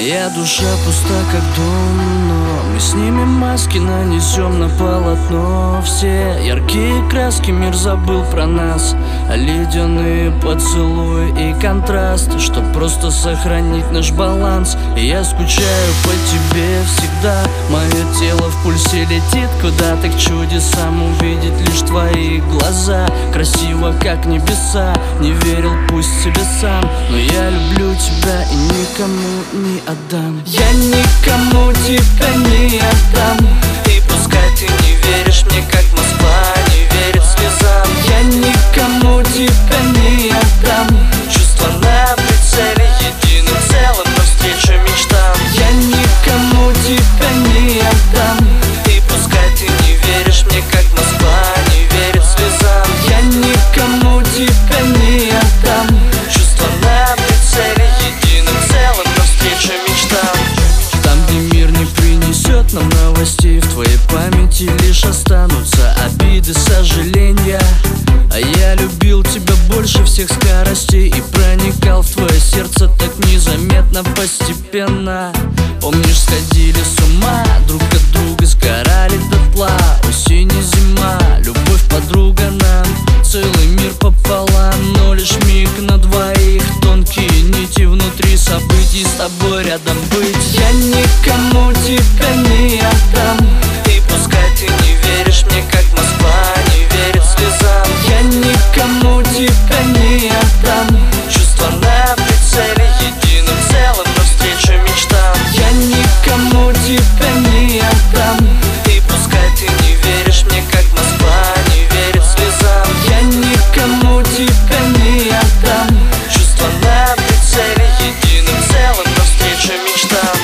Моя душа пуста, как дом, но мы снимем маски, нанесем на полотно все яркие краски. Мир забыл про нас, а ледяные поцелуи и контраст, чтоб просто сохранить наш баланс. И я скучаю по тебе всегда. Мое тело в пульсе летит куда-то к чудесам, увидеть лишь твои глаза. Красиво, как небеса, не верил, пусть себе сам, но я люблю тебя и никому не отдам. Я никому тебя не отдам. И пускай ты не веришь мне, как Москва не верит слезам. Я никому тебя не отдам. Чувства на прицеле, единым целым, навстречу мечтам. Я никому тебя не отдам. И пускай ты не веришь мне, как Москва не верит слезам. Я никому тебя не отдам. Чувства на прицеле, единым целым, навстречу мечтам. Там, где мир не принесет нам новостей, в твоей памяти лишь останутся обиды, сожаления. А я любил тебя больше всех скоростей и проникал в твое сердце так незаметно, постепенно. Помнишь, сходили с ума, друг от друга сгорали дотла. Осень и зима, любовь подруга нам, целый мир пополам, но лишь миг на двоих. Тонкие нити внутри событий, с тобой рядом быть. Я никому тебя не отдам. И пускай ты не веришь мне, как Москва не верит слезам. Я никому тебя не отдам. Чувства на прицеле, единым целым, навстречу мечтам. Я никому тебя не отдам. И пускай ты не веришь мне, как Москва не верит слезам. Я никому тебя не отдам. Чувства на прицеле, единым целым, навстречу мечтам.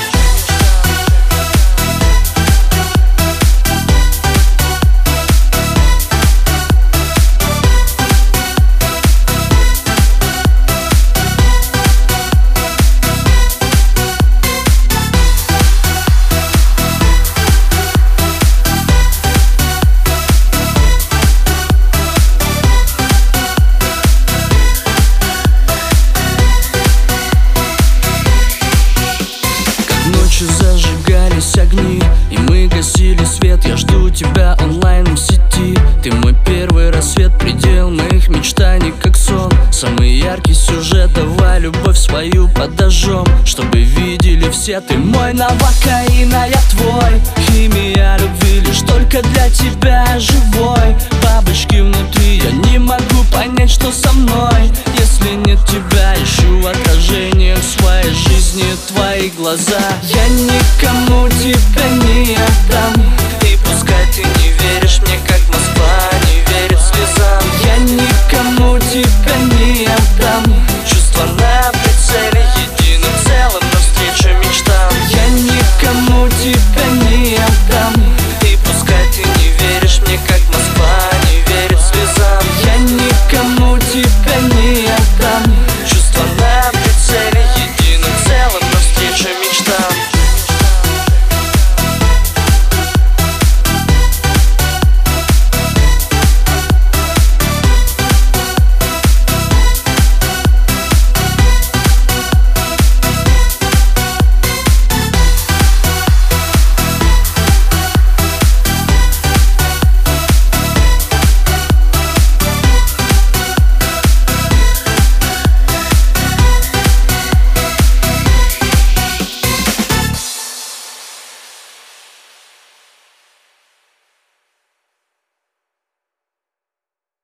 Зажигались огни, и мы гасили свет. Я жду тебя онлайн в сети. Ты мой первый рассвет, предел моих мечтаний, как сон. Самый яркий сюжет, давай любовь свою подожжем, чтобы видели все, ты мой новокаин, а я твой. Химия любви лишь только для тебя живой. Бабочки внутри, я не могу понять, что со мной. Если нет тебя, ищу отражение в своей жизни, твои глаза. Я никому тебя не отдам. И пускай ты не веришь мне, как Москва не верит слезам. Я никому тебя не отдам. Чувства на прицеле,